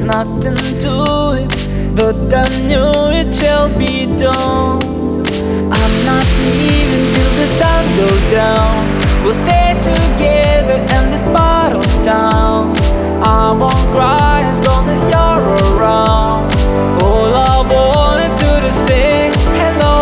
nothing to it, but I knew it shall be done. I'm not leaving till the sun goes down. We'll stay together in this part of town. I won't cry as long as you're around. All I wanted to say hello.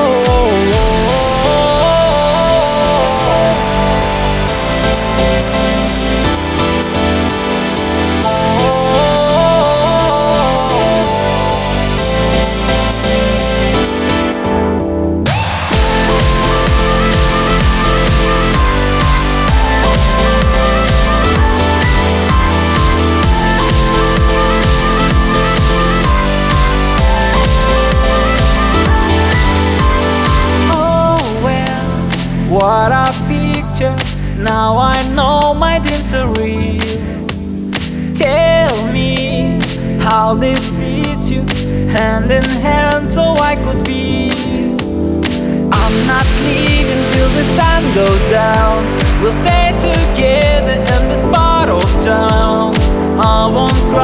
What a picture, now I know my dreams are real. Tell me how this fits you, hand in hand so I could feel. I'm not leaving till the sun goes down. We'll stay together in this part of town. I won't cry